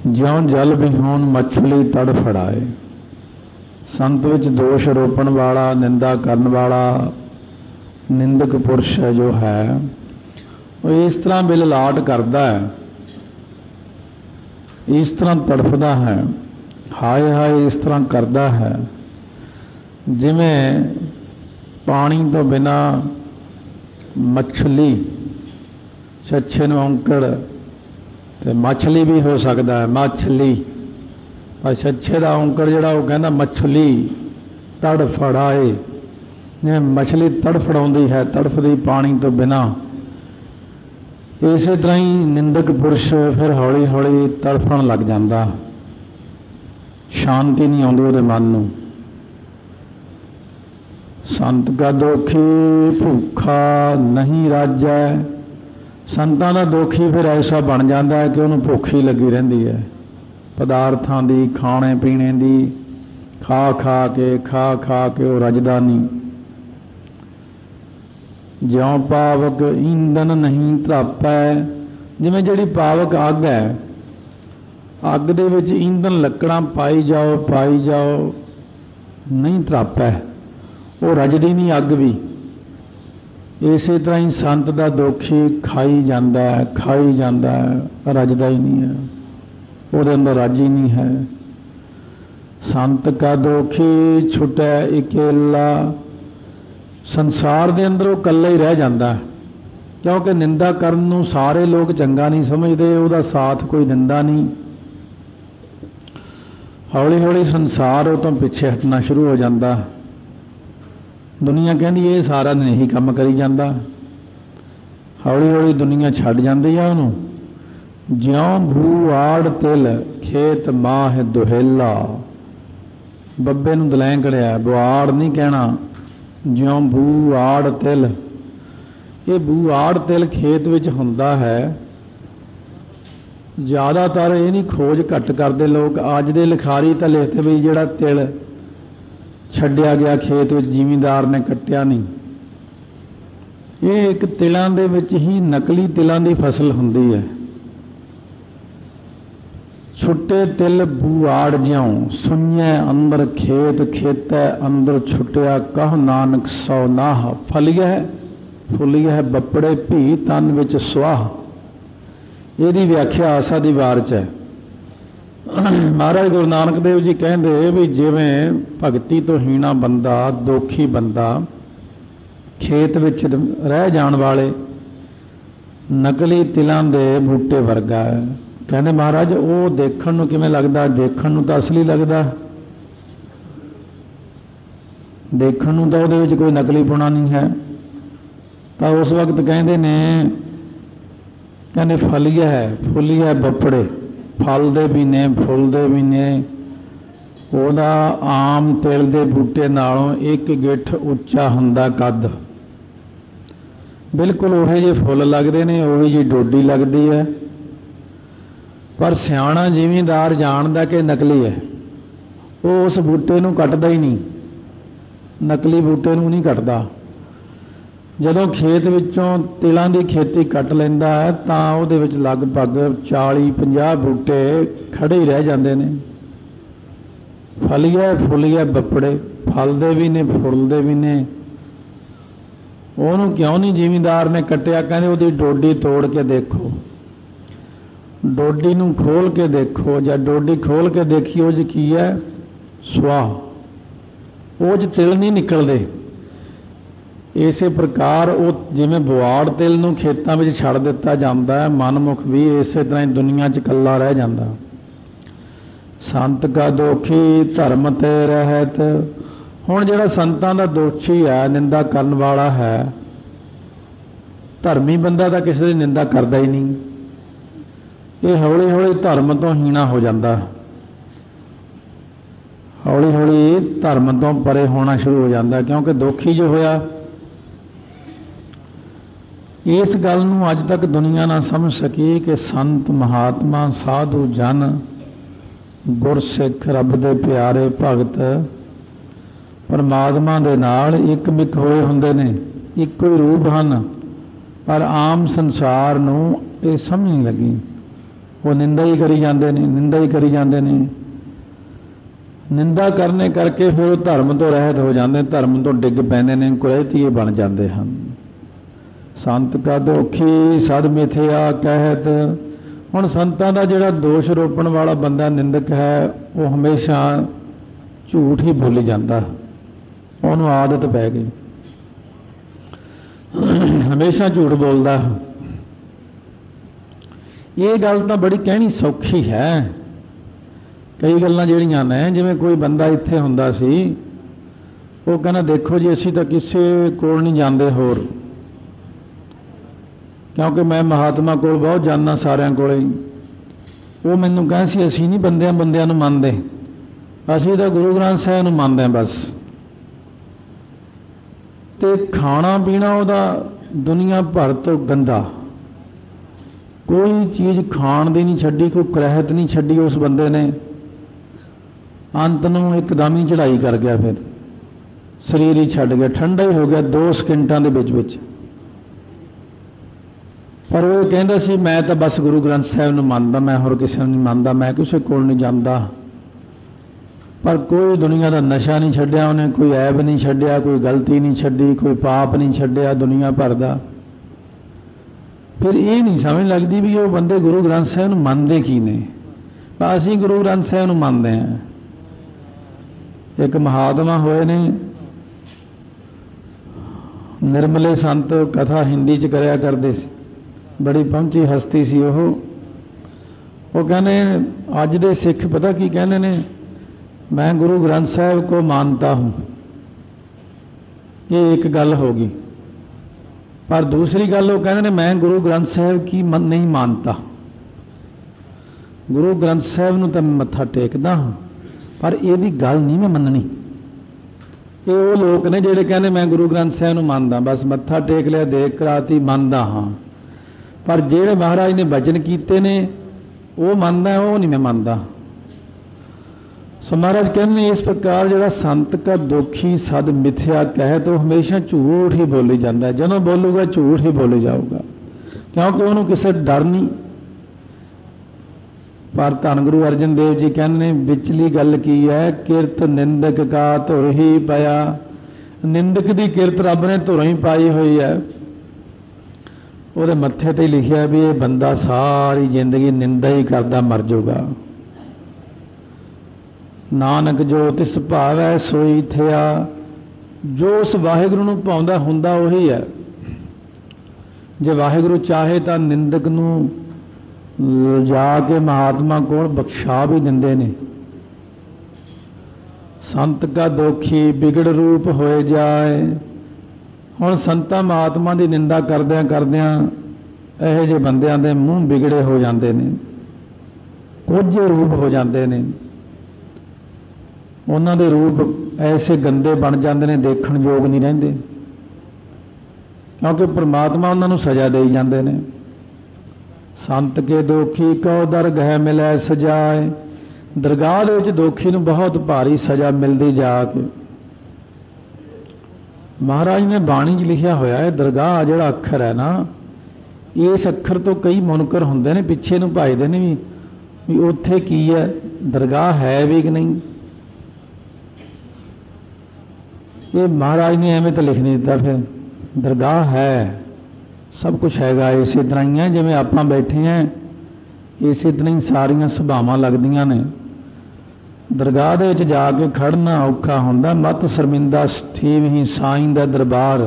ਜਿਉਂ ਜਲ ਵਿਹੂਣ ਮੱਛਲੀ ਤੜਫੜਾਏ। ਸੰਤ ਵਿੱਚ ਦੋਸ਼ ਰੋਪਣ ਵਾਲਾ, ਨਿੰਦਾ ਕਰਨ ਵਾਲਾ, ਨਿੰਦਕ ਪੁਰਸ਼ ਜੋ ਹੈ ਉਹ ਇਸ ਤਰ੍ਹਾਂ ਬਿਲਲਾਟ ਕਰਦਾ ਹੈ, ਇਸ ਤਰ੍ਹਾਂ ਤੜਫਦਾ ਹੈ, ਹਾਏ ਹਾਏ ਇਸ ਤਰ੍ਹਾਂ ਕਰਦਾ ਹੈ, ਜਿਵੇਂ ਪਾਣੀ ਤੋਂ ਬਿਨਾ ਮੱਛਲੀ, ਛੱਛੇ ਨੂੰ ਔਂਕੜ ਤੇ ਮੱਛਲੀ ਵੀ ਹੋ ਸਕਦਾ ਹੈ, ਮੱਛਲੀ, ਪਰ ਛੱਛੇ ਦਾ ਔਂਕੜ ਜਿਹੜਾ ਉਹ ਕਹਿੰਦਾ ਮੱਛਲੀ ਤੜਫੜਾਏ, ਜਿਵੇਂ ਮੱਛਲੀ ਤੜਫੜਾਉਂਦੀ ਹੈ, ਤੜਫਦੀ ਪਾਣੀ ਤੋਂ ਬਿਨਾ। ਇਸੇ ਤਰ੍ਹਾਂ ਹੀ ਨਿੰਦਕ ਪੁਰਸ਼ ਫਿਰ ਹੌਲੀ ਹੌਲੀ ਤੜਫਣ ਲੱਗ ਜਾਂਦਾ, ਸ਼ਾਂਤੀ ਨਹੀਂ ਆਉਂਦੀ ਉਹਦੇ ਮਨ ਨੂੰ। ਸੰਤ ਕਾ ਦੋਖੀ ਭੁੱਖਾ ਨਹੀਂ ਰਾਜੈ। ਸੰਤਾਂ ਦਾ ਦੋਖੀ ਫਿਰ ਐਸਾ ਬਣ ਜਾਂਦਾ ਹੈ ਕਿ ਉਹਨੂੰ ਭੁੱਖ ਹੀ ਲੱਗੀ ਰਹਿੰਦੀ ਹੈ, ਪਦਾਰਥਾਂ ਦੀ, ਖਾਣੇ ਪੀਣੇ ਦੀ, ਖਾ ਖਾ ਕੇ ਉਹ ਰੱਜਦਾ ਨਹੀਂ। ਜਿਉਂ ਪਾਵਕ ਈਂਧਨ ਨਹੀਂ ਧਰਾਪੈ। ਜਿਵੇਂ ਜਿਹੜੀ ਪਾਵਕ ਅੱਗ ਹੈ, ਅੱਗ ਦੇ ਵਿੱਚ ਈਂਧਨ ਲੱਕੜਾਂ ਪਾਈ ਜਾਓ ਨਹੀਂ ਧਰਾਪੈ, ਉਹ ਰੱਜਦੀ ਨਹੀਂ ਅੱਗ ਵੀ। ਇਸੇ ਤਰ੍ਹਾਂ ਹੀ ਸੰਤ ਦਾ ਦੋਖੀ ਖਾਈ ਜਾਂਦਾ ਹੈ, ਰੱਜਦਾ ਹੀ ਨਹੀਂ ਹੈ, ਉਹਦੇ ਅੰਦਰ ਰੱਜ ਹੀ ਨਹੀਂ ਹੈ। ਸੰਤ ਕਾ ਦੋਖੀ ਛੁਟੈ ਇਕੇਲਾ। ਸੰਸਾਰ ਦੇ ਅੰਦਰ ਉਹ ਇਕੱਲਾ ਹੀ ਰਹਿ ਜਾਂਦਾ, ਕਿਉਂਕਿ ਨਿੰਦਾ ਕਰਨ ਨੂੰ ਸਾਰੇ ਲੋਕ ਚੰਗਾ ਨਹੀਂ ਸਮਝਦੇ, ਉਹਦਾ ਸਾਥ ਕੋਈ ਦਿੰਦਾ ਨਹੀਂ। ਹੌਲੀ ਹੌਲੀ ਸੰਸਾਰ ਉਹ ਤੋਂ ਪਿੱਛੇ ਹਟਣਾ ਸ਼ੁਰੂ ਹੋ ਜਾਂਦਾ। ਦੁਨੀਆ ਕਹਿੰਦੀ ਇਹ ਸਾਰਾ ਦਿਨ ਇਹੀ ਕੰਮ ਕਰੀ ਜਾਂਦਾ। ਹੌਲੀ ਹੌਲੀ ਦੁਨੀਆ ਛੱਡ ਜਾਂਦੀ ਆ ਉਹਨੂੰ। ਜਿਉਂ ਭੂ ਆੜ ਤਿਲ ਖੇਤ ਮਾਹ ਦੁਹੇਲਾ। ਬੱਬੇ ਨੂੰ ਦਲੈਂ ਕੜਿਆ, ਬੁਆੜ ਨਹੀਂ ਕਹਿਣਾ, ਜਿਉਂ ਭੂ ਆੜ ਤਿਲ। ਇਹ ਭੂ ਆੜ ਤਿਲ ਖੇਤ ਵਿੱਚ ਹੁੰਦਾ ਹੈ। ਜ਼ਿਆਦਾਤਰ ਇਹ ਨਹੀਂ ਖੋਜ ਘੱਟ ਕਰਦੇ ਲੋਕ। ਅੱਜ ਦੇ ਲਿਖਾਰੀ ਤਾਂ ਲਿਖਦੇ ਵੀ ਜਿਹੜਾ ਤਿਲ ਛੱਡਿਆ ਗਿਆ ਖੇਤ ਵਿੱਚ, ਜ਼ਿਮੀਂਦਾਰ ਨੇ ਕੱਟਿਆ ਨਹੀਂ। ਇਹ ਇੱਕ ਤਿਲਾਂ ਦੇ ਵਿੱਚ ਹੀ ਨਕਲੀ ਤਿਲਾਂ ਦੀ ਫਸਲ ਹੁੰਦੀ ਹੈ। ਛੁੱਟੇ ਤਿਲ ਬੂਆੜ ਜਿਉਂ ਸੁਣਿਐ ਅੰਦਰ ਖੇਤ, ਖੇਤੈ ਅੰਦਰ ਛੁੱਟਿਆ ਕਹੁ ਨਾਨਕ ਸੋ ਨਾਹ। ਫੁੱਲੀਐ ਬੱਪੜੇ ਭੀ ਤਨ ਵਿੱਚ ਸੁਆਹ। ਇਹਦੀ ਵਿਆਖਿਆ ਆਸਾ ਦੀ ਵਾਰ 'ਚ ਹੈ। ਮਹਾਰਾਜ ਗੁਰੂ ਨਾਨਕ ਦੇਵ ਜੀ ਕਹਿੰਦੇ ਵੀ ਜਿਵੇਂ ਭਗਤੀ ਤੋਂ ਹੀਣਾ ਬੰਦਾ, ਦੋਖੀ ਬੰਦਾ, ਖੇਤ ਵਿੱਚ ਰਹਿ ਜਾਣ ਵਾਲੇ ਨਕਲੀ ਤਿਲਾਂ ਦੇ ਬੂਟੇ ਵਰਗਾ ਹੈ। ਕਹਿੰਦੇ ਮਹਾਰਾਜ ਉਹ ਦੇਖਣ ਨੂੰ ਕਿਵੇਂ ਲੱਗਦਾ? ਦੇਖਣ ਨੂੰ ਤਾਂ ਅਸਲੀ ਲੱਗਦਾ, ਦੇਖਣ ਨੂੰ ਤਾਂ ਉਹਦੇ ਵਿੱਚ ਕੋਈ ਨਕਲੀ ਪੁਣਾ ਨਹੀਂ ਹੈ। ਤਾਂ ਉਸ ਵਕਤ ਕਹਿੰਦੇ ਨੇ, ਕਹਿੰਦੇ ਫੁੱਲੀਐ ਬੱਪੜੇ, ਫਲਦੇ ਵੀ ਨੇ ਫੁੱਲਦੇ ਵੀ ਨੇ। ਉਹਦਾ ਆਮ ਤਿਲ ਦੇ ਬੂਟੇ ਨਾਲੋਂ ਇੱਕ ਗਿੱਠ ਉੱਚਾ ਹੁੰਦਾ ਕੱਦ। ਬਿਲਕੁਲ ਉਹੇ ਜਿਹੇ ਫੁੱਲ ਲੱਗਦੇ ਨੇ, ਉਹੀ ਜਿਹੀ ਡੋਡੀ ਲੱਗਦੀ ਹੈ। ਪਰ ਸਿਆਣਾ ਜ਼ਿਮੀਂਦਾਰ ਜਾਣਦਾ ਕਿ ਨਕਲੀ ਹੈ, ਉਹ ਉਸ ਬੂਟੇ ਨੂੰ ਕੱਟਦਾ ਹੀ ਨਹੀਂ, ਨਕਲੀ ਬੂਟੇ ਨੂੰ ਨਹੀਂ ਕੱਟਦਾ। ਜਦੋਂ ਖੇਤ ਵਿੱਚੋਂ ਤਿਲਾਂ ਦੀ ਖੇਤੀ ਕੱਟ ਲੈਂਦਾ ਹੈ ਤਾਂ ਉਹਦੇ ਵਿੱਚ ਲਗਭਗ 40-50 ਬੂਟੇ ਖੜੇ ਹੀ ਰਹਿ ਜਾਂਦੇ ਨੇ। ਫੁੱਲੀਐ ਬੱਪੜੇ, ਫਲਦੇ ਵੀ ਨੇ ਫੁੱਲਦੇ ਵੀ ਨੇ। ਉਹਨੂੰ ਕਿਉਂ ਨਹੀਂ ਜ਼ਿਮੀਂਦਾਰ ਨੇ ਕੱਟਿਆ? ਕਹਿੰਦੇ ਉਹਦੀ ਡੋਡੀ ਤੋੜ ਕੇ ਦੇਖੋ, ਡੋਡੀ ਨੂੰ ਖੋਲ ਕੇ ਦੇਖੋ। ਜਾਂ ਡੋਡੀ ਖੋਲ ਕੇ ਦੇਖੀ ਉਹ 'ਚ ਕੀ ਹੈ? ਸੁਆਹ, ਉਹ 'ਚ ਤਿਲ ਨਹੀਂ ਨਿਕਲਦੇ। ਇਸੇ ਪ੍ਰਕਾਰ ਉਹ ਜਿਵੇਂ ਬੁਆੜ ਤਿਲ ਨੂੰ ਖੇਤਾਂ ਵਿੱਚ ਛੱਡ ਦਿੱਤਾ ਜਾਂਦਾ ਹੈ, ਮਨਮੁਖ ਵੀ ਇਸੇ ਤਰ੍ਹਾਂ ਹੀ ਦੁਨੀਆ 'ਚ ਇਕੱਲਾ ਰਹਿ ਜਾਂਦਾ। ਸੰਤ ਕਾ ਦੋਖੀ ਧਰਮ ਤੇ ਰਹਿਤ। ਹੁਣ ਜਿਹੜਾ ਸੰਤਾਂ ਦਾ ਦੋਸ਼ੀ ਹੈ, ਨਿੰਦਾ ਕਰਨ ਵਾਲਾ ਹੈ, ਧਰਮੀ ਬੰਦਾ ਤਾਂ ਕਿਸੇ ਦੀ ਨਿੰਦਾ ਕਰਦਾ ਹੀ ਨਹੀਂ। ਇਹ ਹੌਲੀ ਹੌਲੀ ਧਰਮ ਤੋਂ ਹੀਣਾ ਹੋ ਜਾਂਦਾ, ਹੌਲੀ ਹੌਲੀ ਧਰਮ ਤੋਂ ਪਰੇ ਹੋਣਾ ਸ਼ੁਰੂ ਹੋ ਜਾਂਦਾ। ਕਿਉਂਕਿ ਦੋਖੀ ਜੋ ਹੋਇਆ, ਇਸ ਗੱਲ ਨੂੰ ਅੱਜ ਤੱਕ ਦੁਨੀਆ ਨਾ ਸਮਝ ਸਕੀ ਕਿ ਸੰਤ ਮਹਾਤਮਾ ਸਾਧੂ ਜਨ ਗੁਰਸਿੱਖ ਰੱਬ ਦੇ ਪਿਆਰੇ ਭਗਤ ਪਰਮਾਤਮਾ ਦੇ ਨਾਲ ਇੱਕ-ਮਿਕ ਹੋਏ ਹੁੰਦੇ ਨੇ, ਇੱਕੋ ਹੀ ਰੂਪ ਹਨ। ਪਰ ਆਮ ਸੰਸਾਰ ਨੂੰ ਇਹ ਸਮਝ ਨਹੀਂ ਲੱਗੀ। वो निंदा ही करी जाते हैं, निंदा ही करी जाते हैं। निंदा करने करके फिर वो धर्म तो रहत हो जाते, धर्म तो डिग पैंदे ने, कुरैतीए बन जाते हैं। संत का दोखी सद मिथ्या कहत। हुण संतां दा जिहड़ा दोष रोपण वाला बंदा निंदक है वो हमेशा झूठ ही बोली जाता, उन्होंने आदत पै गई, हमेशा झूठ बोलता। ये गल तो बड़ी कहनी सौखी है। कई गल्लां जिहड़ियां ने, जिवें कोई बंदा इत्थे हुंदा सी, वो कहना देखो जी असीं तां किसे कोल नहीं जांदे होर, क्योंकि मैं महात्मा कोल बहुत जाना सारियां कोले। वो मैनूं कहे सी असीं नहीं बंदियां बंदियां नूं मंनदे, असीं तां गुरु ग्रंथ साहिब नूं मंनदे बस। ते खाना पीना उहदा दुनिया भर तो गंदा, कोई चीज़ खाण दी नहीं छड्डी, कोई करहत नहीं छड्डी उस बंदे ने। अंत नूं एकदम ही चढ़ाई कर गया, फिर शरीर ही छड्ड गया, ठंडा ही हो गया 2 सेकंडां दे विच। पर वो कहता सी मैं तो बस गुरु ग्रंथ साहिब नूं मंनदा, मैं होर किसी नूं नहीं मंनदा, मैं किसी कोल नहीं जांदा। पर कोई दुनिया का नशा नहीं छड्डिया उन्हें, कोई ऐब नहीं छड्डिया, कोई गलती नहीं छड्डी, कोई पाप नहीं छड्डिया दुनिया भर दा। फिर ये नहीं समझ लगती भी वो बंदे गुरु ग्रंथ साहिब नूं मंनदे की ने, असीं गुरु ग्रंथ साहिब नूं मंनदे हैं। एक महात्मा होए ने, निर्मले संत, कथा हिंदी च करया करदे सी, बड़ी पहुंची हस्ती सी। वो कहने अज दे सिख पता की कहने ने, मैं गुरु ग्रंथ साहिब को मानता हूं। ये एक गल होगी। पर दूसरी गल वो कहने ने मैं गुरु ग्रंथ साहिब की नहीं मानता। गुरु ग्रंथ साहिब नूं तां मत्था टेकदा हां, पर इहदी गल नहीं मैं मननी। ये वो लोग ने जिहड़े कहने मैं गुरु ग्रंथ साहिब नूं मानदा, बस मत्था टेक लिया, देख कराती, मानदा हां। पर जेड़े महाराज ने वचन कीते ने वो मानदा, वो नहीं मैं मानदा। सो महाराज कहने इस प्रकार जो संत का दोखी सद मिथ्या कहे तो हमेशा झूठ ही बोली जाता है, जदों बोलूगा झूठ ही बोली जाऊगा, क्योंकि उन्होंने किसी डर नहीं। पर धन गुरु अर्जन देव जी कहने विचली गल की है, किरत निंदक का धुर ही पाया। निंदक की किरत रब ने धुर ही पाई हुई है, ਉਹਦੇ मत्थे ते लिखिया भी ये बंदा सारी जिंदगी निंदा ही करता मर जाऊगा। नानक जो तिस भावै सोई थिया। जो उस वाहिगुरू नूं भाउंदा हुंदा उही है। जे वाहिगुरू चाहे तो निंदक नूं जाके महात्मा कोल बख्शा भी दिंदे ने। संत का दोखी बिगड़ रूप होए जाए। हुण संतां महात्मा की निंदा करदियां करदियां इहो ਜਿਹੇ ਬੰਦਿਆਂ ਦੇ ਮੂੰਹ ਵਿਗੜੇ ਹੋ ਜਾਂਦੇ ਨੇ, ਕੋਝੇ ਰੂਪ ਹੋ ਜਾਂਦੇ ਨੇ, ਉਹਨਾਂ ਦੇ ਰੂਪ ਐਸੇ ਗੰਦੇ ਬਣ ਜਾਂਦੇ ਨੇ ਦੇਖਣ ਯੋਗ ਨਹੀਂ ਰਹਿੰਦੇ, ਕਿਉਂਕਿ ਪ੍ਰਮਾਤਮਾ ਉਹਨਾਂ ਨੂੰ ਸਜ਼ਾ ਦੇਈ ਜਾਂਦੇ ਨੇ। ਸੰਤ ਕੇ ਦੋਖੀ ਕਉ ਦਰਗਹਿ ਮਿਲੈ ਸਜਾਏ। ਦਰਗਾਹ ਦੇ ਵਿੱਚ ਦੋਖੀ ਨੂੰ ਬਹੁਤ ਭਾਰੀ ਸਜ਼ਾ ਮਿਲਦੀ ਜਾ ਕੇ। महाराज ने बाणी च लिखिया होया है, दरगाह जिहड़ा अखर है ना, इस अखर तो कई मुनकर होंदे ने पिछे नूं भजदे ने भी उत्थे की है, दरगाह है भी कि नहीं। ये महाराज ने एवें तो लिख नहीं दिता, फिर दरगाह है, सब कुछ हैगा। इसे तरह ही है जिवें आपां बैठे हैं, इसे तरह ही सारियां सभावां लगदियां ने। दरगाह दे विच जाके खड़ना औखा हुंदा, मत शर्मिंदा स्थिव ही साईं दा दरबार।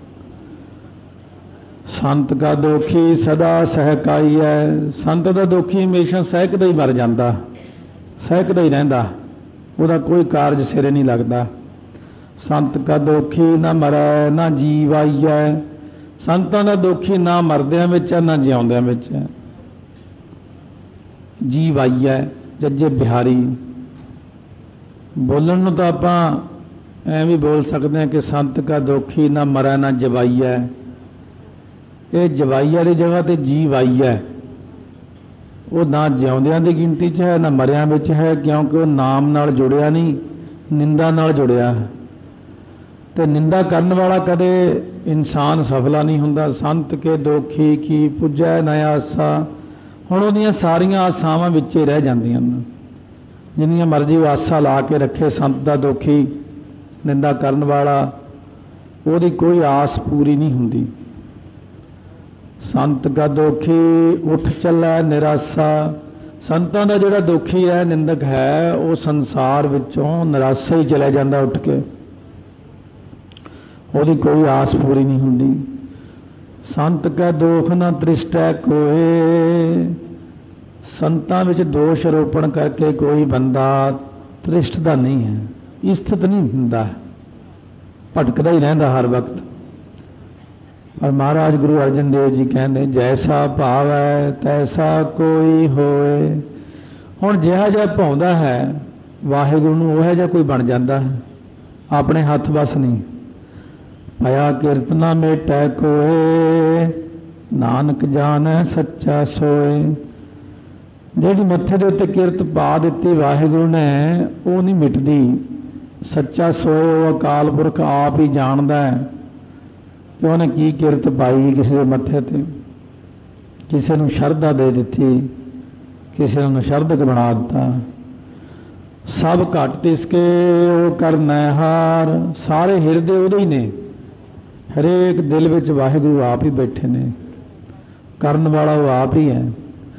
संत का दोखी सदा सहकाई है। संत दा दोखी हमेशा सहकदा ही मर जाता, सहकदा ही रहिंदा, उहदा कोई कारज सिरे नहीं लगता। संत का दोखी ना मरै ना जीव आईयै। संतां दा दोखी ना मरदियां विच है ना जिउंदियां विच है। जीव आईयै जज्जे बिहारी। बोलन नूं तां आपां ऐ भी बोल सकते हैं कि संत का दोखी ना मरै ना जवाईया। ये जवाईया की जगह ते जीव आई है। वो ना जिउंदियां दी गिनती च है ना मरियां विच है, क्योंकि वो नाम नाल जुड़िया नहीं, निंदा नाल जुड़िया है। ते निंदा करने वाला कदे इंसान सफला नहीं हुंदा। संत के दोखी की पुजै न आसा। ਹੁਣ ਉਹਦੀਆਂ ਸਾਰੀਆਂ ਆਸਾਵਾਂ ਵਿੱਚ ਹੀ ਰਹਿ ਜਾਂਦੀਆਂ ਨੇ। ਜਿੰਨੀਆਂ ਮਰਜ਼ੀ ਉਹ ਆਸਾ ਲਾ ਕੇ ਰੱਖੇ, ਸੰਤ ਦਾ ਦੋਖੀ ਨਿੰਦਾ ਕਰਨ ਵਾਲਾ, ਉਹਦੀ ਕੋਈ ਆਸ ਪੂਰੀ ਨਹੀਂ ਹੁੰਦੀ। ਸੰਤ ਕਾ ਦੋਖੀ ਉੱਠ ਚੱਲੈ ਨਿਰਾਸਾ। ਸੰਤਾਂ ਦਾ ਜਿਹੜਾ ਦੋਖੀ ਹੈ, ਨਿੰਦਕ ਹੈ, ਉਹ ਸੰਸਾਰ ਵਿੱਚੋਂ ਨਿਰਾਸ਼ਾ ਹੀ ਚਲਾ ਜਾਂਦਾ ਉੱਠ ਕੇ, ਉਹਦੀ ਕੋਈ ਆਸ ਪੂਰੀ ਨਹੀਂ ਹੁੰਦੀ। ਸੰਤ ਕੈ ਦੋਖ ਨਾ ਤ੍ਰਿਸ਼ਟੈ ਕੋਏ। ਸੰਤਾਂ ਵਿੱਚ ਦੋਸ਼ ਆਰੋਪਣ ਕਰਕੇ ਕੋਈ ਬੰਦਾ ਤ੍ਰਿਸ਼ਟਦਾ ਨਹੀਂ ਹੈ, ਇਸਥਿਤ ਨਹੀਂ ਹੁੰਦਾ, ਭਟਕਦਾ ਹੀ ਰਹਿੰਦਾ ਹਰ ਵਕਤ। ਪਰ ਮਹਾਰਾਜ ਗੁਰੂ ਅਰਜਨ ਦੇਵ ਜੀ ਕਹਿੰਦੇ ਜੈਸਾ ਭਾਵ ਹੈ ਤੈਸਾ ਕੋਈ ਹੋਏ। ਹੁਣ ਜਿਹੜਾ ਜਿਹਾ ਭਾਉਂਦਾ ਹੈ ਵਾਹਿਗੁਰੂ ਨੂੰ, ਉਹ ਜਿਹਾ ਕੋਈ ਬਣ ਜਾਂਦਾ ਹੈ, ਆਪਣੇ ਹੱਥ ਵਸ ਨਹੀਂ। ਭਇਆ ਕਿਰਤ ਨਾ ਮੇਟੈ ਕੋਏ, ਨਾਨਕ ਜਾਣੈ ਸੱਚਾ ਸੋਏ। ਜਿਹੜੀ ਮੱਥੇ ਦੇ ਉੱਤੇ ਕਿਰਤ ਪਾ ਦਿੱਤੀ ਵਾਹਿਗੁਰੂ ਨੇ, ਉਹ ਨਹੀਂ ਮਿਟਦੀ। ਸੱਚਾ ਸੋਏ ਉਹ ਅਕਾਲ ਪੁਰਖ ਆਪ ਹੀ ਜਾਣਦਾ ਹੈ ਕਿ ਉਹਨੇ ਕੀ ਕਿਰਤ ਪਾਈ ਕਿਸੇ ਦੇ ਮੱਥੇ ਤੇ। ਕਿਸੇ ਨੂੰ ਸ਼ਰਧਾ ਦੇ ਦਿੱਤੀ, ਕਿਸੇ ਨੂੰ ਨਸ਼ਰਧਕ ਬਣਾ ਦਿੱਤਾ। ਸਭ ਘਟ ਤਿਸਕੇ ਉਹ ਕਰਨੈ ਹਾਰ। ਸਾਰੇ ਹਿਰਦੇ ਉਹਦੇ ਹੀ ਨੇ, ਹਰੇਕ ਦਿਲ ਵਿੱਚ ਵਾਹਿਗੁਰੂ ਆਪ ਹੀ ਬੈਠੇ ਨੇ, ਕਰਨ ਵਾਲਾ ਉਹ ਆਪ ਹੀ ਹੈ।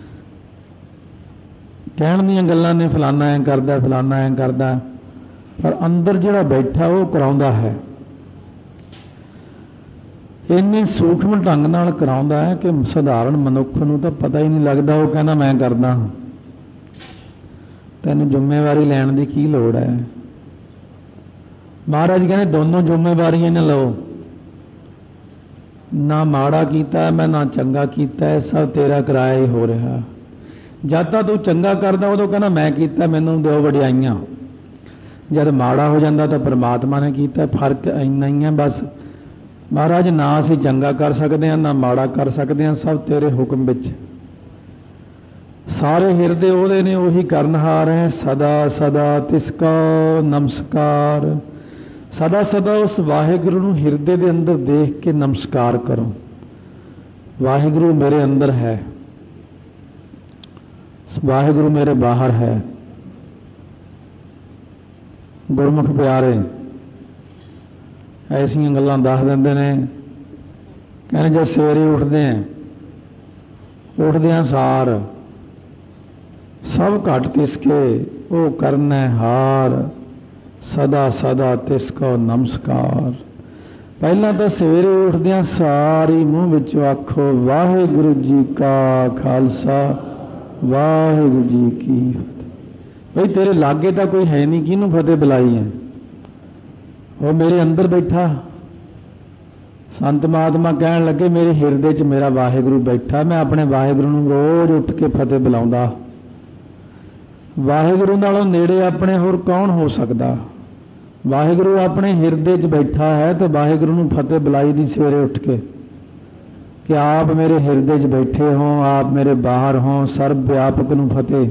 ਕਹਿਣ ਦੀਆਂ ਗੱਲਾਂ ਨੇ ਫਲਾਨਾ ਐਂ ਕਰਦਾ, ਫਲਾਨਾ ਐਂ ਕਰਦਾ, ਪਰ ਅੰਦਰ ਜਿਹੜਾ ਬੈਠਾ ਉਹ ਕਰਾਉਂਦਾ ਹੈ। ਇੰਨੇ ਸੂਖਮ ਢੰਗ ਨਾਲ ਕਰਾਉਂਦਾ ਹੈ ਕਿ ਸਧਾਰਨ ਮਨੁੱਖ ਨੂੰ ਤਾਂ ਪਤਾ ਹੀ ਨਹੀਂ ਲੱਗਦਾ। ਉਹ ਕਹਿੰਦਾ ਮੈਂ ਕਰਦਾ, ਤੈਨੂੰ ਜ਼ਿੰਮੇਵਾਰੀ ਲੈਣ ਦੀ ਕੀ ਲੋੜ ਹੈ। ਮਹਾਰਾਜ ਕਹਿੰਦੇ ਦੋਨੋਂ ਜ਼ਿੰਮੇਵਾਰੀਆਂ ਨਾ ਲਓ, ਨਾ ਮਾੜਾ ਕੀਤਾ ਮੈਂ ਨਾ ਚੰਗਾ ਕੀਤਾ, ਸਭ ਤੇਰਾ ਕਰਾਇਆ ਹੀ ਹੋ ਰਿਹਾ। ਜਦ ਤਾਂ ਤੂੰ ਚੰਗਾ ਕਰਦਾ ਉਦੋਂ ਕਹਿੰਦਾ ਮੈਂ ਕੀਤਾ, ਮੈਨੂੰ ਦਿਓ ਵਡਿਆਈਆਂ। ਜਦ ਮਾੜਾ ਹੋ ਜਾਂਦਾ ਤਾਂ ਪਰਮਾਤਮਾ ਨੇ ਕੀਤਾ। ਫਰਕ ਇੰਨਾ ਹੀ ਹੈ ਬਸ। ਮਹਾਰਾਜ ਨਾ ਅਸੀਂ ਚੰਗਾ ਕਰ ਸਕਦੇ ਹਾਂ ਨਾ ਮਾੜਾ ਕਰ ਸਕਦੇ ਹਾਂ, ਸਭ ਤੇਰੇ ਹੁਕਮ ਵਿੱਚ। ਸਾਰੇ ਹਿਰਦੇ ਉਹਦੇ ਨੇ, ਉਹੀ ਕਰਨਹਾਰ ਹੈ। ਸਦਾ ਸਦਾ ਤਿਸਕਾ ਨਮਸਕਾਰ। ਸਦਾ ਸਦਾ ਉਸ ਵਾਹਿਗੁਰੂ ਨੂੰ ਹਿਰਦੇ ਦੇ ਅੰਦਰ ਦੇਖ ਕੇ ਨਮਸਕਾਰ ਕਰੋ। ਵਾਹਿਗੁਰੂ ਮੇਰੇ ਅੰਦਰ ਹੈ, ਵਾਹਿਗੁਰੂ ਮੇਰੇ ਬਾਹਰ ਹੈ। ਗੁਰਮੁਖ ਪਿਆਰੇ ਐਸੀਆਂ ਗੱਲਾਂ ਦੱਸ ਦਿੰਦੇ ਨੇ। ਕਹਿੰਦੇ ਜਦ ਸਵੇਰੇ ਉੱਠਦਿਆਂ ਸਾਰ ਸਭ ਘਟ ਤਿਸਕੇ ਉਹ ਕਰਨੈ ਹਾਰ। ਸਦਾ ਸਦਾ ਤਿਸਕੋ ਨਮਸਕਾਰ। ਪਹਿਲਾਂ ਤਾਂ ਸਵੇਰੇ ਉੱਠਦਿਆਂ ਸਾਰੀ ਮੂੰਹ ਵਿੱਚੋਂ ਆਖੋ ਵਾਹਿਗੁਰੂ ਜੀ ਕਾ ਖਾਲਸਾ ਵਾਹਿਗੁਰੂ ਜੀ ਕੀ ਫਤਿਹ। ਬਈ ਤੇਰੇ ਲਾਗੇ ਤਾਂ ਕੋਈ ਹੈ ਨਹੀਂ, ਕਿਹਨੂੰ ਫਤਿਹ ਬੁਲਾਈ ਹੈ? ਉਹ ਮੇਰੇ ਅੰਦਰ ਬੈਠਾ। ਸੰਤ ਮਹਾਤਮਾ ਕਹਿਣ ਲੱਗੇ ਮੇਰੇ ਹਿਰਦੇ 'ਚ ਮੇਰਾ ਵਾਹਿਗੁਰੂ ਬੈਠਾ, ਮੈਂ ਆਪਣੇ ਵਾਹਿਗੁਰੂ ਨੂੰ ਰੋਜ਼ ਉੱਠ ਕੇ ਫਤਿਹ ਬੁਲਾਉਂਦਾ। ਵਾਹਿਗੁਰੂ ਨਾਲੋਂ ਨੇੜੇ ਆਪਣੇ ਹੋਰ ਕੌਣ ਹੋ ਸਕਦਾ? ਵਾਹਿਗੁਰੂ ਆਪਣੇ ਹਿਰਦੇ 'ਚ ਬੈਠਾ ਹੈ ਤੇ ਵਾਹਿਗੁਰੂ ਨੂੰ ਫਤਿਹ ਬੁਲਾਈ ਦੀ ਸਵੇਰੇ ਉੱਠ ਕੇ ਕਿ ਆਪ ਮੇਰੇ ਹਿਰਦੇ 'ਚ ਬੈਠੇ ਹੋ, ਆਪ ਮੇਰੇ ਬਾਹਰ ਹੋ, ਸਰਬ ਵਿਆਪਕ ਨੂੰ ਫਤਿਹ।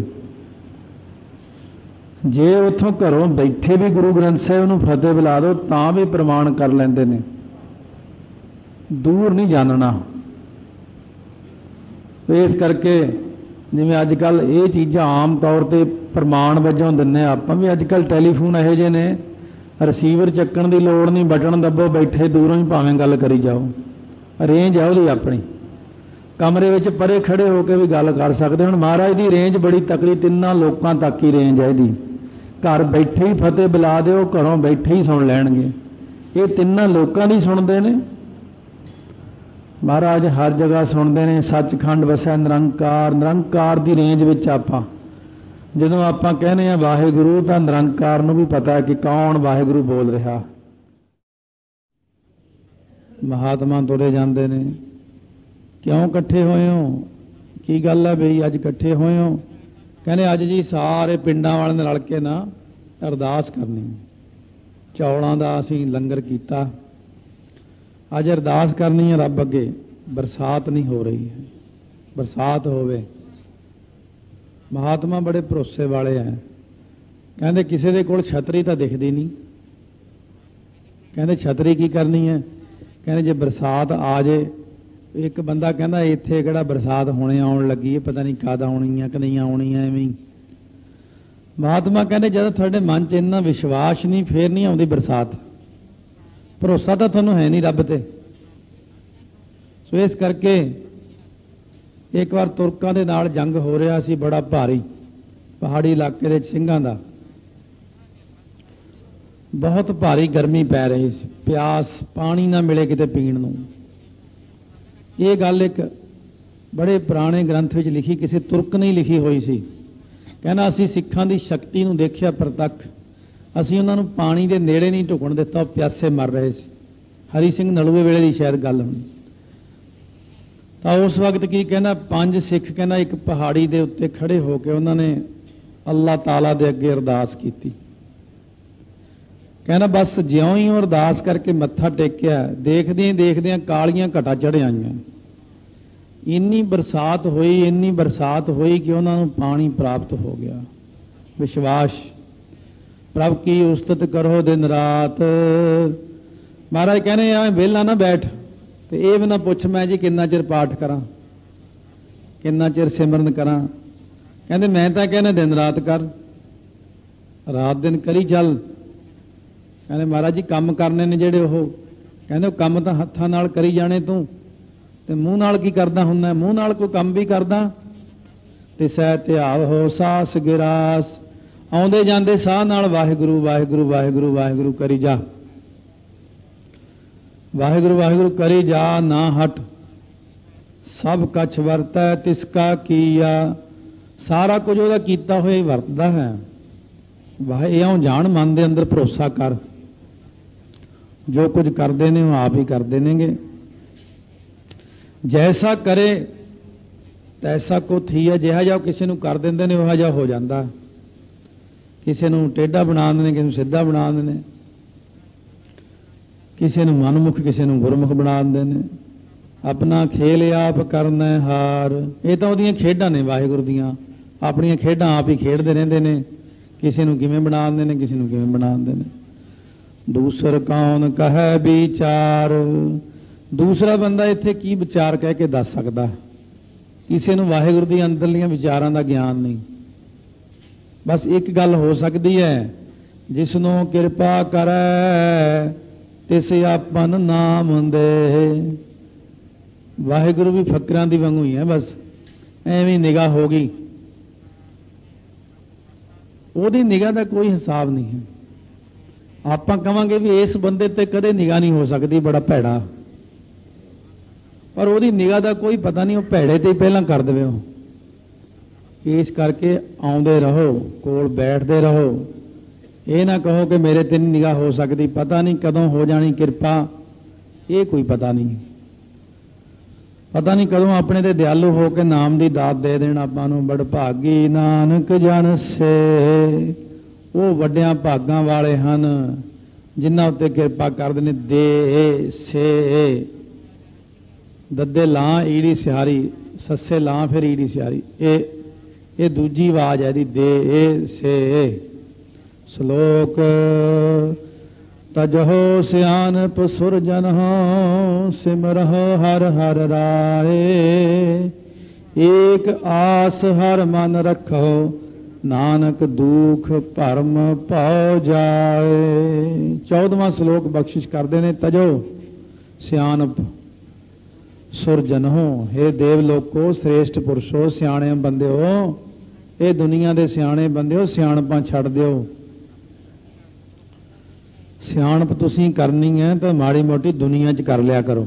ਜੇ ਉੱਥੋਂ ਘਰੋਂ ਬੈਠੇ ਵੀ ਗੁਰੂ ਗ੍ਰੰਥ ਸਾਹਿਬ ਨੂੰ ਫਤਿਹ ਬੁਲਾ ਦਿਓ ਤਾਂ ਵੀ ਪ੍ਰਮਾਣ ਕਰ ਲੈਂਦੇ ਨੇ। ਦੂਰ ਨਹੀਂ ਜਾਣਨਾ। ਇਸ ਕਰਕੇ ਜਿਵੇਂ ਅੱਜ ਕੱਲ੍ਹ ਇਹ ਚੀਜ਼ਾਂ ਆਮ ਤੌਰ ਤੇ ਪ੍ਰਮਾਣ ਵਜੋਂ ਦਿੰਦੇ ਆਪਾਂ ਵੀ, ਅੱਜ ਕੱਲ੍ਹ ਟੈਲੀਫੋਨ ਇਹੋ ਜਿਹੇ ਨੇ, ਰਿਸੀਵਰ ਚੱਕਣ ਦੀ ਲੋੜ ਨਹੀਂ, ਬਟਨ ਦੱਬੋ, ਬੈਠੇ ਦੂਰੋਂ ਹੀ ਭਾਵੇਂ ਗੱਲ ਕਰੀ ਜਾਓ। ਰੇਂਜ ਹੈ ਉਹਦੀ ਆਪਣੀ, ਕਮਰੇ ਵਿੱਚ ਪਰੇ ਖੜੇ ਹੋ ਕੇ ਵੀ ਗੱਲ ਕਰ ਸਕਦੇ। ਹੁਣ ਮਹਾਰਾਜ ਦੀ ਰੇਂਜ ਬੜੀ ਤਕੜੀ, ਤਿੰਨਾਂ ਲੋਕਾਂ ਤੱਕ ਹੀ ਰੇਂਜ ਹੈ ਇਹਦੀ। ਘਰ ਬੈਠੇ ਹੀ ਫਤਿਹ ਬੁਲਾ ਦਿਓ, ਘਰੋਂ ਬੈਠੇ ਹੀ ਸੁਣ ਲੈਣਗੇ। ਇਹ ਤਿੰਨਾਂ ਲੋਕਾਂ ਦੀ ਸੁਣਦੇ ਨੇ। ਮਹਾਰਾਜ ਹਰ ਜਗ੍ਹਾ ਸੁਣਦੇ ਨੇ। ਸੱਚਖੰਡ ਵਸੈ ਨਿਰੰਕਾਰ। ਨਿਰੰਕਾਰ ਦੀ ਰੇਂਜ ਵਿੱਚ ਆਪਾਂ ਜਦੋਂ ਆਪਾਂ ਕਹਿੰਦੇ ਹਾਂ ਵਾਹਿਗੁਰੂ, ਤਾਂ ਨਿਰੰਕਾਰ ਨੂੰ ਵੀ ਪਤਾ ਕਿ ਕੌਣ ਵਾਹਿਗੁਰੂ ਬੋਲ ਰਿਹਾ। ਮਹਾਤਮਾ ਤੁਰੇ ਜਾਂਦੇ ਨੇ, ਕਿਉਂ ਇਕੱਠੇ ਹੋਏ ਹੋ? ਕੀ ਗੱਲ ਹੈ ਬਈ ਅੱਜ ਇਕੱਠੇ ਹੋਏ ਹੋ? ਕਹਿੰਦੇ ਅੱਜ ਜੀ ਸਾਰੇ ਪਿੰਡਾਂ ਵਾਲਿਆਂ ਨੇ ਰਲ ਕੇ ਨਾ ਅਰਦਾਸ ਕਰਨੀ। ਚੌਲਾਂ ਦਾ ਅਸੀਂ ਲੰਗਰ ਕੀਤਾ, ਅੱਜ ਅਰਦਾਸ ਕਰਨੀ ਹੈ ਰੱਬ ਅੱਗੇ। ਬਰਸਾਤ ਨਹੀਂ ਹੋ ਰਹੀ ਹੈ, ਬਰਸਾਤ ਹੋਵੇ। ਮਹਾਤਮਾ ਬੜੇ ਭਰੋਸੇ ਵਾਲੇ ਹੈ। ਕਹਿੰਦੇ ਕਿਸੇ ਦੇ ਕੋਲ ਛਤਰੀ ਤਾਂ ਦਿਖਦੀ ਨਹੀਂ। ਕਹਿੰਦੇ ਛਤਰੀ ਕੀ ਕਰਨੀ ਹੈ? ਕਹਿੰਦੇ ਜੇ ਬਰਸਾਤ ਆ ਜੇ ਇੱਕ ਬੰਦਾ ਕਹਿੰਦਾ ਇੱਥੇ ਕਿਹੜਾ ਬਰਸਾਤ ਹੋਣੇ ਆਉਣ ਲੱਗੀ ਹੈ, ਪਤਾ ਨਹੀਂ ਕਦ ਆਉਣੀ ਆ ਕਿ ਨਹੀਂ ਆਉਣੀ ਐ। ਐਵੇਂ ਮਹਾਤਮਾ ਕਹਿੰਦੇ ਜਦੋਂ ਤੁਹਾਡੇ ਮਨ 'ਚ ਇੰਨਾ ਵਿਸ਼ਵਾਸ ਨਹੀਂ, ਫੇਰ ਨਹੀਂ ਆਉਂਦੀ ਬਰਸਾਤ। ਭਰੋਸਾ ਤਾਂ ਤੁਹਾਨੂੰ ਹੈ ਨਹੀਂ ਰੱਬ ਤੇ। ਸੋ ਇਸ ਕਰਕੇ ਇੱਕ ਵਾਰ ਤੁਰਕਾਂ ਦੇ ਨਾਲ ਜੰਗ ਹੋ ਰਿਹਾ ਸੀ, ਬੜਾ ਭਾਰੀ, ਪਹਾੜੀ ਇਲਾਕੇ ਦੇ ਸਿੰਘਾਂ ਦਾ। ਬਹੁਤ ਭਾਰੀ ਗਰਮੀ ਪੈ ਰਹੀ ਸੀ, ਪਿਆਸ, ਪਾਣੀ ਨਾ ਮਿਲੇ ਕਿਤੇ ਪੀਣ ਨੂੰ। ਇਹ ਗੱਲ ਇੱਕ ਬੜੇ ਪੁਰਾਣੇ ਗ੍ਰੰਥ ਵਿੱਚ ਲਿਖੀ, ਕਿਸੇ ਤੁਰਕ ਨੇ ਲਿਖੀ ਹੋਈ ਸੀ। ਕਹਿੰਦਾ ਅਸੀਂ ਸਿੱਖਾਂ ਦੀ ਸ਼ਕਤੀ ਨੂੰ ਦੇਖਿਆ ਪ੍ਰਤੱਖ, ਅਸੀਂ ਉਹਨਾਂ ਨੂੰ ਪਾਣੀ ਦੇ ਨੇੜੇ ਨਹੀਂ ਢੁਕਣ ਦਿੱਤਾ, ਉਹ ਪਿਆਸੇ ਮਰ ਰਹੇ ਸੀ। ਹਰੀ ਸਿੰਘ ਨਲੂਏ ਵੇਲੇ ਦੀ ਸ਼ਾਇਦ ਗੱਲ ਹੋਣੀ। ਤਾਂ ਉਸ ਵਕਤ ਕੀ ਕਹਿੰਦਾ, 5 ਸਿੱਖ ਕਹਿੰਦਾ ਇੱਕ ਪਹਾੜੀ ਦੇ ਉੱਤੇ ਖੜੇ ਹੋ ਕੇ ਉਹਨਾਂ ਨੇ ਅੱਲਾਹ ਤਾਲਾ ਦੇ ਅੱਗੇ ਅਰਦਾਸ ਕੀਤੀ। ਕਹਿੰਦਾ ਬਸ ਜਿਉਂ ਹੀ ਉਹ ਅਰਦਾਸ ਕਰਕੇ ਮੱਥਾ ਟੇਕਿਆ, ਦੇਖਦਿਆਂ ਦੇਖਦਿਆਂ ਕਾਲੀਆਂ ਘਟਾ ਚੜ੍ਹ ਆਈਆਂ। ਇੰਨੀ ਬਰਸਾਤ ਹੋਈ, ਇੰਨੀ ਬਰਸਾਤ ਹੋਈ ਕਿ ਉਹਨਾਂ ਨੂੰ ਪਾਣੀ ਪ੍ਰਾਪਤ ਹੋ ਗਿਆ। ਵਿਸ਼ਵਾਸ, ਪ੍ਰਭ ਕੀ ਉਸਤਤ ਕਰੋ ਦਿਨ ਰਾਤ। ਮਹਾਰਾਜ ਕਹਿੰਦੇ ਆ ਵਿਹਲਾ ਨਾ ਬੈਠ ਤੇ ਇਹ ਵੀ ਨਾ ਪੁੱਛ ਮੈਂ ਜੀ ਕਿੰਨਾ ਚਿਰ ਪਾਠ ਕਰਾਂ, ਕਿੰਨਾ ਚਿਰ ਸਿਮਰਨ ਕਰਾਂ। ਕਹਿੰਦੇ ਮੈਂ ਤਾਂ ਕਹਿੰਦਾ ਦਿਨ ਰਾਤ ਕਰ, ਰਾਤ ਦਿਨ ਕਰੀ ਚੱਲ। ਕਹਿੰਦੇ ਮਹਾਰਾਜ ਜੀ ਕੰਮ ਕਰਨੇ ਨੇ ਜਿਹੜੇ, ਉਹ ਕਹਿੰਦੇ ਉਹ ਕੰਮ ਤਾਂ ਹੱਥਾਂ ਨਾਲ ਕਰੀ ਜਾਣੇ ਤੂੰ, ਤੇ ਮੂੰਹ ਨਾਲ ਕੀ ਕਰਦਾ ਹੁੰਦਾ? ਮੂੰਹ ਨਾਲ ਕੋਈ ਕੰਮ ਵੀ ਕਰਦਾ ਤੇ ਸਹਿ ਧਿਆਵ ਹੋ ਸਾਸ ਗਿਰਾਸ, ਆਉਂਦੇ ਜਾਂਦੇ ਸਾਹ ਨਾਲ ਵਾਹਿਗੁਰੂ ਵਾਹਿਗੁਰੂ ਵਾਹਿਗੁਰੂ ਵਾਹਿਗੁਰੂ ਕਰੀ ਜਾ, ਵਾਹਿਗੁਰੂ ਵਾਹਿਗੁਰੂ ਕਰੀ ਜਾ, ਨਾ ਹਟ। ਸਭ ਕਛ ਵਰਤੈ ਤਿਸਕਾ ਕੀਆ, ਸਾਰਾ ਕੁਝ ਉਹਦਾ ਕੀਤਾ ਹੋਇਆ ਹੀ ਵਰਤਦਾ ਹੈ। ਵਾਹ ਇਉਂ ਜਾਣ, ਮਨ ਦੇ ਅੰਦਰ ਭਰੋਸਾ ਕਰ, ਜੋ ਕੁਝ ਕਰਦੇ ਨੇ ਉਹ ਆਪ ਹੀ ਕਰਦੇ ਨੇਗੇ। ਜੈਸਾ ਕਰੇ ਤੈਸਾ ਕੋ ਥੀਆ, ਜਿਹਾ ਜਿਹਾ ਕਿਸੇ ਨੂੰ ਕਰ ਦਿੰਦੇ ਨੇ ਉਹ ਜਿਹਾ ਹੋ ਜਾਂਦਾ। ਕਿਸੇ ਨੂੰ ਟੇਢਾ ਬਣਾ ਦਿੰਦੇ ਨੇ, ਕਿਸੇ ਨੂੰ ਸਿੱਧਾ ਬਣਾ ਦਿੰਦੇ ਨੇ, ਕਿਸੇ ਨੂੰ ਮਨਮੁਖ ਕਿਸੇ ਨੂੰ ਗੁਰਮੁਖ ਬਣਾ ਦਿੰਦੇ ਨੇ। ਆਪਣਾ ਖੇਲ ਆਪ ਕਰਨਾ ਹਾਰ, ਇਹ ਤਾਂ ਉਹਦੀਆਂ ਖੇਡਾਂ ਨੇ ਵਾਹਿਗੁਰੂ ਦੀਆਂ, ਆਪਣੀਆਂ ਖੇਡਾਂ ਆਪ ਹੀ ਖੇਡਦੇ ਰਹਿੰਦੇ ਨੇ। ਕਿਸੇ ਨੂੰ ਕਿਵੇਂ ਬਣਾ ਦਿੰਦੇ ਨੇ, ਕਿਸੇ ਨੂੰ ਕਿਵੇਂ ਬਣਾ ਦਿੰਦੇ ਨੇ। ਦੂਸਰ ਕੌਣ ਕਹੈ ਵਿਚਾਰ, ਦੂਸਰਾ ਬੰਦਾ ਇੱਥੇ ਕੀ ਵਿਚਾਰ ਕਹਿ ਕੇ ਦੱਸ ਸਕਦਾ? ਕਿਸੇ ਨੂੰ ਵਾਹਿਗੁਰੂ ਦੀ ਅੰਦਰਲੀਆਂ ਵਿਚਾਰਾਂ ਦਾ ਗਿਆਨ ਨਹੀਂ। ਬਸ ਇੱਕ ਗੱਲ ਹੋ ਸਕਦੀ ਹੈ, ਜਿਸ ਨੂੰ ਕਿਰਪਾ ਕਰੈ ਤਿਸ ਆਪਨ ਨਾਮ ਦੇ। ਵਾਹਿਗੁਰੂ ਵੀ ਫਕਰਾਂ ਦੀ ਵਾਂਗੂ ਹੀ ਹੈ, ਬਸ ਐਵੇਂ ਨਿਗਾਹ ਹੋ ਗਈ, ਉਹਦੀ ਨਿਗਾਹ ਦਾ ਕੋਈ ਹਿਸਾਬ ਨਹੀਂ ਹੈ। ਆਪਾਂ ਕਵਾਂਗੇ ਵੀ ਇਸ ਬੰਦੇ ਤੇ ਕਦੇ ਨਿਗਾਹ ਨਹੀਂ ਹੋ ਸਕਦੀ, ਬੜਾ ਭੈੜਾ, ਪਰ ਉਹਦੀ ਨਿਗਾਹ ਦਾ ਕੋਈ ਪਤਾ ਨਹੀਂ, ਉਹ ਭੈੜੇ ਤੇ ਹੀ ਪਹਿਲਾਂ ਕਰ ਦੇਵੇ ਉਹ। ਇਸ ਕਰਕੇ ਆਉਂਦੇ ਰਹੋ, ਕੋਲ ਬੈਠਦੇ ਰਹੋ। ਇਹ ਨਾ ਕਹੋ ਕਿ ਮੇਰੇ ਤੇ ਨਹੀਂ ਨਿਗਾਹ ਹੋ ਸਕਦੀ, ਪਤਾ ਨਹੀਂ ਕਦੋਂ ਹੋ ਜਾਣੀ ਕਿਰਪਾ, ਇਹ ਕੋਈ ਪਤਾ ਨਹੀਂ। ਪਤਾ ਨਹੀਂ ਕਦੋਂ ਆਪਣੇ ਤੇ ਦਿਆਲੂ ਹੋ ਕੇ ਨਾਮ ਦੀ ਦਾਤ ਦੇ ਦੇਣ ਆਪਾਂ ਨੂੰ। ਬੜਭਾਗੀ ਨਾਨਕ ਜਨ ਸੇ, ਉਹ ਵੱਡਿਆਂ ਭਾਗਾਂ ਵਾਲੇ ਹਨ ਜਿਨ੍ਹਾਂ ਉੱਤੇ ਕਿਰਪਾ ਕਰਦੇ ਨੇ। ਦੇ ਸੇ, ਦੱਦੇ ਲਾਂ ਈੜੀ ਸਿਹਾਰੀ, ਸੱਸੇ ਲਾਂ ਫਿਰ ਈੜੀ ਸਿਹਾਰੀ, ਇਹ ਦੂਜੀ ਆਵਾਜ਼ ਹੈ ਇਹਦੀ। ਦੇ ਸੇ। ਸ਼ਲੋਕ ਤਜਹੋ ਸਿਆਨਪ ਸੁਰਜਨਹੁ, ਸਿਮਰਹੁ ਹਰ ਹਰ ਰਾਏ। ਏਕ ਆਸ ਹਰ ਮਨ ਰੱਖੋ, ਨਾਨਕ ਦੁਖ ਭਰਮ ਭਉ ਜਾਏ। 14ਵਾਂ ਸ਼ਲੋਕ ਬਖਸ਼ਿਸ਼ ਕਰਦੇ ਨੇ। ਤਜੋ ਸਿਆਨਪ ਸੁਰਜਨਹੁ, ਹੇ ਦੇਵ ਲੋਕੋ, ਸ੍ਰੇਸ਼ਟ ਪੁਰਸ਼ੋ, ਸਿਆਣੇ ਬੰਦਿਓ, ਇਹ ਦੁਨੀਆ ਦੇ ਸਿਆਣੇ ਬੰਦਿਓ, ਸਿਆਣਪਾਂ ਛੱਡ ਦਿਓ। ਸਿਆਣਪ ਤੁਸੀਂ ਕਰਨੀ ਹੈ ਤਾਂ ਮਾੜੀ ਮੋਟੀ ਦੁਨੀਆ 'ਚ ਕਰ ਲਿਆ ਕਰੋ।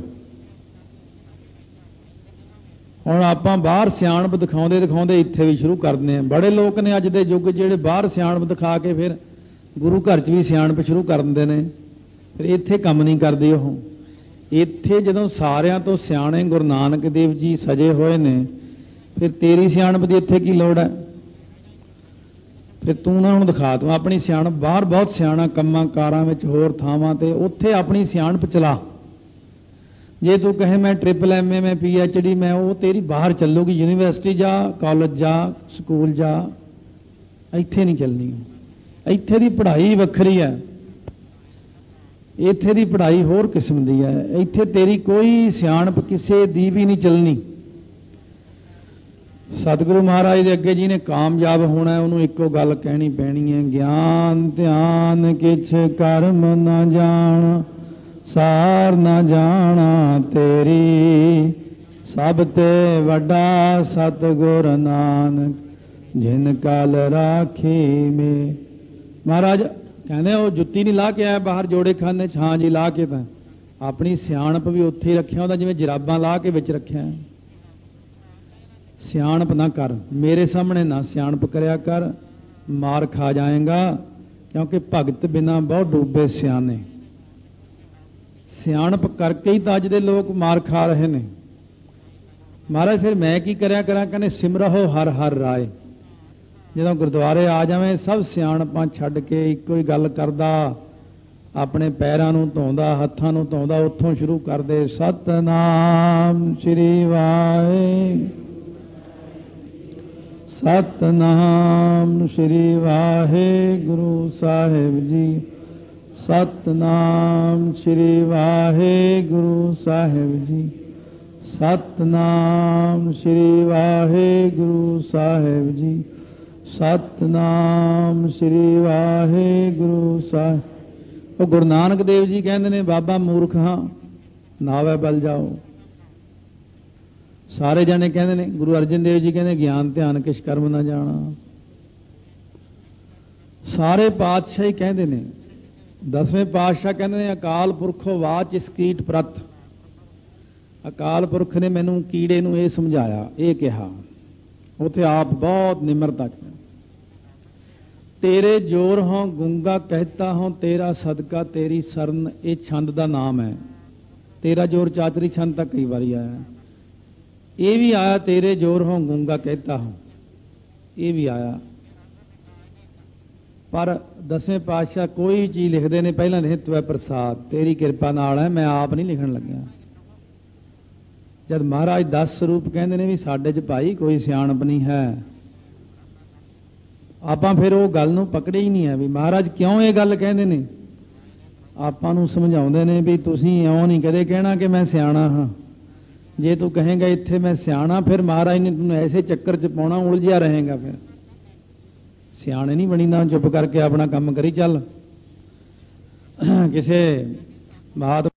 ਹੁਣ ਆਪਾਂ ਬਾਹਰ ਸਿਆਣਪ ਦਿਖਾਉਂਦੇ ਦਿਖਾਉਂਦੇ ਇੱਥੇ ਵੀ ਸ਼ੁਰੂ ਕਰਦੇ ਹਾਂ। ਬੜੇ ਲੋਕ ਨੇ ਅੱਜ ਦੇ ਯੁੱਗ ਜਿਹੜੇ ਬਾਹਰ ਸਿਆਣਪ ਦਿਖਾ ਕੇ ਫਿਰ ਗੁਰੂ ਘਰ 'ਚ ਵੀ ਸਿਆਣਪ ਸ਼ੁਰੂ ਕਰ ਦਿੰਦੇ ਨੇ, ਫਿਰ ਇੱਥੇ ਕੰਮ ਨਹੀਂ ਕਰਦੇ ਉਹ। ਇੱਥੇ ਜਦੋਂ ਸਾਰਿਆਂ ਤੋਂ ਸਿਆਣੇ ਗੁਰੂ ਨਾਨਕ ਦੇਵ ਜੀ ਸਜੇ ਹੋਏ ਨੇ, ਫਿਰ ਤੇਰੀ ਸਿਆਣਪ ਦੀ ਇੱਥੇ ਕੀ ਲੋੜ ਹੈ? ਫਿਰ ਤੂੰ ਨਾ ਹੁਣ ਦਿਖਾ, ਤੂੰ ਆਪਣੀ ਸਿਆਣਪ ਬਾਹਰ ਬਹੁਤ ਸਿਆਣਾ ਕੰਮਾਂ ਕਾਰਾਂ ਵਿੱਚ ਹੋਰ ਥਾਵਾਂ ਤੇ, ਉੱਥੇ ਆਪਣੀ ਸਿਆਣਪ ਚਲਾ। ਜੇ ਤੂੰ ਕਹੇ ਮੈਂ ਟ੍ਰਿਪਲ MA, ਮੈਂ PhD, ਮੈਂ, ਉਹ ਤੇਰੀ ਬਾਹਰ ਚੱਲੂਗੀ। ਯੂਨੀਵਰਸਿਟੀ ਜਾ, ਕਾਲਜ ਜਾ, ਸਕੂਲ ਜਾ, ਇੱਥੇ ਨਹੀਂ ਚੱਲਣੀ। ਇੱਥੇ ਦੀ ਪੜ੍ਹਾਈ ਵੱਖਰੀ ਹੈ। ਇੱਥੇ ਦੀ ਪੜ੍ਹਾਈ ਹੋਰ ਕਿਸਮ ਦੀ ਹੈ। ਇੱਥੇ ਤੇਰੀ ਕੋਈ ਸਿਆਣਪ ਕਿਸੇ ਦੀ ਵੀ ਨਹੀਂ ਚੱਲਣੀ। ਸਤਿਗੁਰੂ ਮਹਾਰਾਜ ਦੇ ਅੱਗੇ ਜਿਹਨੇ ਕਾਮਯਾਬ ਹੋਣਾ ਉਹਨੂੰ ਇੱਕੋ ਗੱਲ ਕਹਿਣੀ ਪੈਣੀ ਹੈ, ਗਿਆਨ ਧਿਆਨ ਕਿਛ ਕਰਮ ਨਾ ਜਾਣ, ਸਾਰ ਨਾ ਜਾਣਾ ਤੇਰੀ, ਸਭ ਤੇ ਵੱਡਾ ਸਤਿਗੁਰ ਨਾਨਕ, ਜਿਨ ਕਲ ਰਾਖੀ ਮੇ। ਮਹਾਰਾਜ ਕਹਿੰਦੇ ਉਹ ਜੁੱਤੀ ਨਹੀਂ ਲਾ ਕੇ ਆਇਆ ਬਾਹਰ ਜੋੜੇ ਖਾਨੇ 'ਚ, ਹਾਂ ਜੀ ਲਾ ਕੇ ਤਾਂ ਆਪਣੀ ਸਿਆਣਪ ਵੀ ਉੱਥੇ ਹੀ ਰੱਖਿਆ ਉਹਦਾ, ਜਿਵੇਂ ਜਰਾਬਾਂ ਲਾ ਕੇ ਵਿੱਚ ਰੱਖਿਆ। ਸਿਆਣਪ ਨਾ ਕਰ, ਮੇਰੇ ਸਾਹਮਣੇ ਨਾ ਸਿਆਣਪ ਕਰਿਆ ਕਰ, ਮਾਰ ਖਾ ਜਾਏਗਾ, ਕਿਉਂਕਿ ਭਗਤ ਬਿਨਾਂ ਬਹੁਤ ਡੂਬੇ ਸਿਆਣੇ। ਸਿਆਣਪ ਕਰਕੇ ਹੀ ਤਾਂ ਅੱਜ ਦੇ ਲੋਕ ਮਾਰ ਖਾ ਰਹੇ ਨੇ। ਮਹਾਰਾਜ ਫਿਰ ਮੈਂ ਕੀ ਕਰਿਆ ਕਰਾਂ? ਕਹਿੰਦੇ ਸਿਮਰਹੁ ਹਰ ਹਰ ਰਾਏ। ਜਦੋਂ ਗੁਰਦੁਆਰੇ ਆ ਜਾਵੇਂ ਸਭ ਸਿਆਣਪਾਂ ਛੱਡ ਕੇ ਇੱਕੋ ਹੀ ਗੱਲ ਕਰਦਾ, ਆਪਣੇ ਪੈਰਾਂ ਨੂੰ ਧੋਂਦਾ, ਹੱਥਾਂ ਨੂੰ ਧੋਂਦਾ, ਉੱਥੋਂ ਸ਼ੁਰੂ ਕਰਦੇ, ਸਤਨਾਮ ਸ੍ਰੀ ਵਾਹਿਗੁਰੂ, ਸਤਨਾਮ ਸ੍ਰੀ ਵਾਹਿਗੁਰੂ ਸਾਹਿਬ ਜੀ, ਸਤਨਾਮ ਸ੍ਰੀ ਵਾਹਿਗੁਰੂ ਸਾਹਿਬ ਜੀ, ਸਤਨਾਮ ਸ੍ਰੀ ਵਾਹਿਗੁਰੂ ਸਾਹਿਬ ਜੀ, ਸਤਨਾਮ ਸ੍ਰੀ ਵਾਹਿਗੁਰੂ ਸਾਹਿਬ। ਉਹ ਗੁਰੂ ਨਾਨਕ ਦੇਵ ਜੀ ਕਹਿੰਦੇ ਨੇ, ਬਾਬਾ ਮੂਰਖ ਹਾਂ, ਨਾਵੇ ਬਲ ਜਾਓ। ਸਾਰੇ ਜਾਣੇ ਕਹਿੰਦੇ ਨੇ, ਗੁਰੂ ਅਰਜਨ ਦੇਵ ਜੀ ਕਹਿੰਦੇ ਗਿਆਨ ਧਿਆਨ ਕਿਛ ਕਰਮ ਨਾ ਜਾਣਾ। ਸਾਰੇ ਪਾਤਸ਼ਾਹ ਹੀ ਕਹਿੰਦੇ ਨੇ, 10ਵੇਂ ਪਾਤਸ਼ਾਹ ਕਹਿੰਦੇ ਨੇ, ਅਕਾਲ ਪੁਰਖੋ ਵਾਚ ਇਸ ਕੀਟ ਪ੍ਰਤ। ਅਕਾਲ ਪੁਰਖ ਨੇ ਮੈਨੂੰ ਕੀੜੇ ਨੂੰ ਇਹ ਸਮਝਾਇਆ, ਇਹ ਕਿਹਾ, ਉੱਥੇ ਆਪ ਬਹੁਤ ਨਿਮਰਤਾ ਚ। ਤੇਰੇ ਜੋਰ ਹੋਂ ਗੁੰਗਾ ਕਹਿਤਾ ਹੋਂ, ਤੇਰਾ ਸਦਕਾ ਤੇਰੀ ਸਰਨ। ਇਹ ਛੰਦ ਦਾ ਨਾਮ ਹੈ। ਤੇਰਾ ਜੋਰ ਚਾਤਰੀ ਛੰਦ ਤੱਕ ਕਈ ਵਾਰੀ ਆਇਆ, ਇਹ ਵੀ ਆਇਆ, ਤੇਰੇ ਜੋਰ ਹੋਂ ਗੁੰਗਾ ਕਹਿਤਾ ਹੋਂ, ਇਹ ਵੀ ਆਇਆ। ਪਰ 10ਵੇਂ ਪਾਤਸ਼ਾਹ ਕੋਈ ਚੀਜ਼ ਲਿਖਦੇ ਨੇ, ਪਹਿਲਾਂ ਲਿਖੇ ਤਵੈ ਪ੍ਰਸਾਦ, ਤੇਰੀ ਕਿਰਪਾ ਨਾਲ ਹੈ, ਮੈਂ ਆਪ ਨਹੀਂ ਲਿਖਣ ਲੱਗਿਆ। ਜਦ ਮਹਾਰਾਜ 10 ਸਰੂਪ ਕਹਿੰਦੇ ਨੇ ਵੀ ਸਾਡੇ 'ਚ ਭਾਈ ਕੋਈ ਸਿਆਣਪ ਨਹੀਂ ਹੈ, ਆਪਾਂ ਫਿਰ ਉਹ ਗੱਲ ਨੂੰ ਪਕੜੇ ਹੀ ਨਹੀਂ ਹੈ ਵੀ ਮਹਾਰਾਜ ਕਿਉਂ ਇਹ ਗੱਲ ਕਹਿੰਦੇ ਨੇ। ਆਪਾਂ ਨੂੰ ਸਮਝਾਉਂਦੇ ਨੇ ਵੀ ਤੁਸੀਂ ਇਉਂ ਨਹੀਂ ਕਦੇ ਕਹਿਣਾ ਕਿ ਮੈਂ ਸਿਆਣਾ ਹਾਂ। ਜੇ ਤੂੰ ਕਹੇਂਗਾ ਇੱਥੇ ਮੈਂ ਸਿਆਣਾ, ਫਿਰ ਮਹਾਰਾਜ ਨੇ ਤੈਨੂੰ ਐਸੇ ਚੱਕਰ 'ਚ ਪਾਉਣਾ, ਉਲਝਿਆ ਰਹੇਗਾ। ਫਿਰ ਸਿਆਣੇ ਨਹੀਂ ਬਣੀਦਾ, ਚੁੱਪ ਕਰਕੇ ਆਪਣਾ ਕੰਮ ਕਰੀ ਚੱਲ। ਕਿਸੇ ਬਾਤ